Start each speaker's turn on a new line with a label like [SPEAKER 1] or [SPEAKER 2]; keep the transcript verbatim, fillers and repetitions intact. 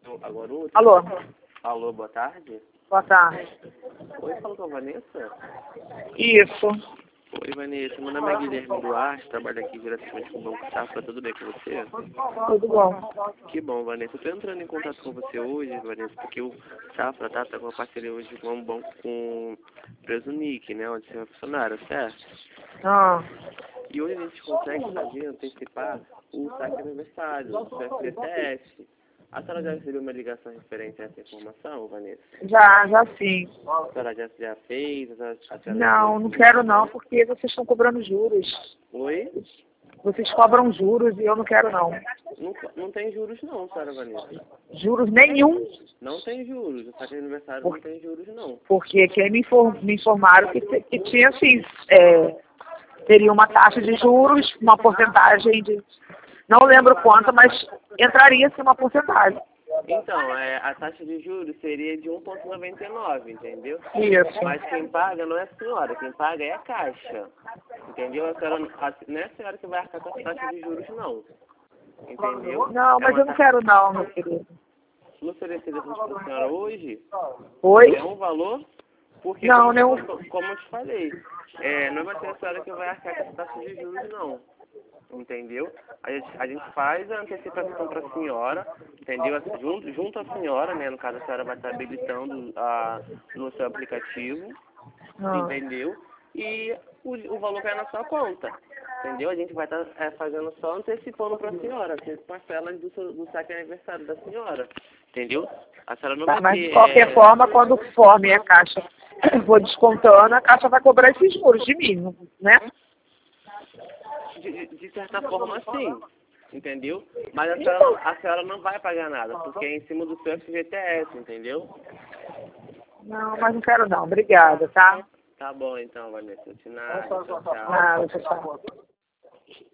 [SPEAKER 1] Agora outro.
[SPEAKER 2] Alô?
[SPEAKER 1] Alô, boa tarde.
[SPEAKER 2] Boa tarde.
[SPEAKER 1] Oi, fala com a Vanessa?
[SPEAKER 2] Isso.
[SPEAKER 1] Oi, Vanessa. Meu nome é Guilherme Duarte, trabalho aqui diretamente com o Banco Safra. Tudo bem com você?
[SPEAKER 2] Tudo bom.
[SPEAKER 1] Que bom, Vanessa. Eu tô entrando em contato com você hoje, Vanessa, porque o Safra tá, tá com uma parceria hoje com um banco com o Presunic, né, onde você é funcionário, certo?
[SPEAKER 2] Ah,
[SPEAKER 1] E hoje a gente consegue fazer, antecipar o saque aniversário, do F G T S. A senhora já recebeu uma ligação referente a essa informação, Vanessa?
[SPEAKER 2] já, já sim.
[SPEAKER 1] A senhora já, já fez? A senhora, a senhora
[SPEAKER 2] Não, não quero não, porque vocês estão cobrando juros.
[SPEAKER 1] Oi?
[SPEAKER 2] Vocês cobram juros e eu não quero não.
[SPEAKER 1] Não, não tem juros não, senhora Vanessa.
[SPEAKER 2] Juros nenhum,
[SPEAKER 1] Não tem juros. O saque de aniversário
[SPEAKER 2] Por-
[SPEAKER 1] não tem juros não.
[SPEAKER 2] porque quem me, infor- me informaram que, te- que tinha assim, é, teria uma taxa de juros, uma porcentagem de, não lembro quanto, mas entraria assim uma porcentagem.
[SPEAKER 1] Então, é, a taxa de juros seria de um vírgula noventa e nove, entendeu?
[SPEAKER 2] Isso.
[SPEAKER 1] Mas quem paga não é a senhora, quem paga é a Caixa. Entendeu? A senhora, a, não é a senhora que vai arcar com a taxa de juros não. Entendeu?
[SPEAKER 2] Não,
[SPEAKER 1] É
[SPEAKER 2] mas
[SPEAKER 1] uma
[SPEAKER 2] eu não
[SPEAKER 1] taxa
[SPEAKER 2] quero não, meu querido.
[SPEAKER 1] oferecida para a senhora hoje.
[SPEAKER 2] Oi?
[SPEAKER 1] É um valor, porque
[SPEAKER 2] Não,
[SPEAKER 1] como,
[SPEAKER 2] não.
[SPEAKER 1] como, como eu te falei, é, não vai ser a senhora que vai arcar com essa taxa de juros não. Entendeu? A gente, a gente faz a antecipação para a senhora, entendeu? Assim, Junto, junto à senhora, né? No caso, a senhora vai estar habilitando a, no seu aplicativo,
[SPEAKER 2] Não.
[SPEAKER 1] entendeu? E o, o valor cai na sua conta, entendeu? A gente vai estar é, fazendo só antecipando para a senhora, as parcelas do, seu- do saque aniversário da senhora, entendeu? A senhora não
[SPEAKER 2] Tá,
[SPEAKER 1] vai
[SPEAKER 2] mas
[SPEAKER 1] ter...
[SPEAKER 2] de qualquer
[SPEAKER 1] é,
[SPEAKER 2] forma, quando for minha caixa, vou descontando, a caixa vai cobrar esses juros de mim, né?
[SPEAKER 1] De, de- de certa forma, sim, entendeu? Mas a senhora, não, a senhora não vai pagar nada, porque é em cima do seu F G T S, entendeu?
[SPEAKER 2] Não, mas não quero não. Obrigada, tá?
[SPEAKER 1] Tá bom então, Vanessa. De nada. Tchau, tchau.
[SPEAKER 2] Nada, tchau.